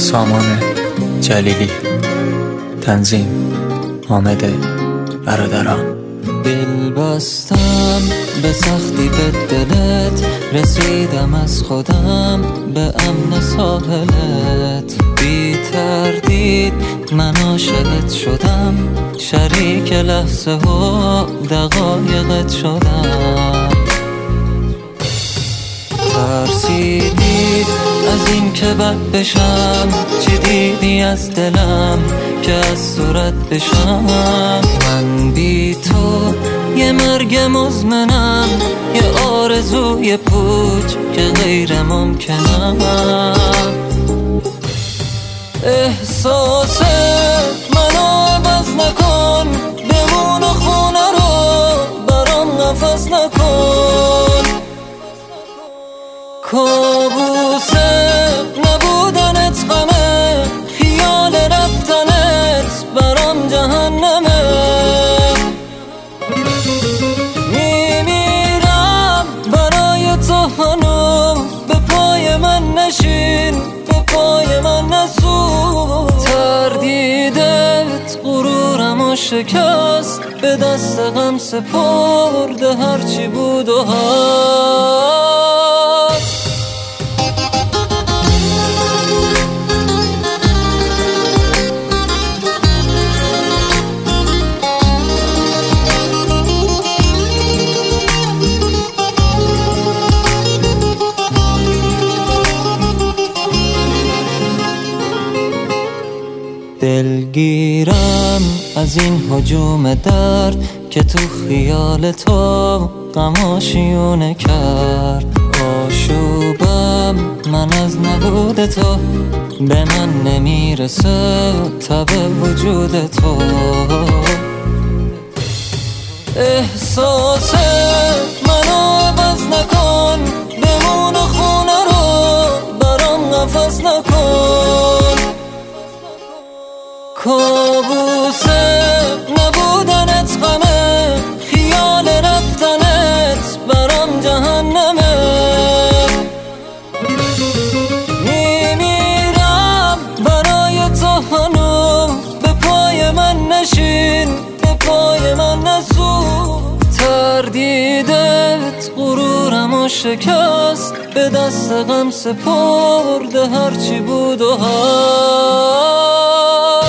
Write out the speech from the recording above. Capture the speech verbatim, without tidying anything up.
سامان جلیلی، تنظیم حامد برادران. دل بستم به سختی به دلت، رسیدم از خودم به امن ساحلت. بی تردید من عاشقت شدم، شریک لحظه ها دقایقت شدم. ترسیدی از این که بد بشم، چی دیدی از دلم که از صورت بشم؟ من بی تو یه مرگ مزمنم، یه آرزوی پوچ که غیر ممکنم. احساس منو عوض نکن، بمون و خونه رو برام نفس نکن. کابوس نبودنت غمه، خیال رفتنت برام جهنمه. میمیرم برای تو هنوز، به پای من نشین، به پای من نسوز. تردیدت غرورمو شکست، به دست غم سپرده هرچی بود و هست. دلگیرم از این هجوم درد که تو خیال تو غماشیونه کرد. آشوبم من از نبود تو، به من نمیرسه تب وجود تو. احساس منو عوض نکن، بمون و خونه رو برام نفس نکن. کابوس نبودنت غمه، خیال رفتنت برام جهنمه. میمیرم برای تو هنوز، به پای من نشین، به پای من نسوز. تردیدت غرورمو شکست، به دست غم سپرده هرچی بود و هست.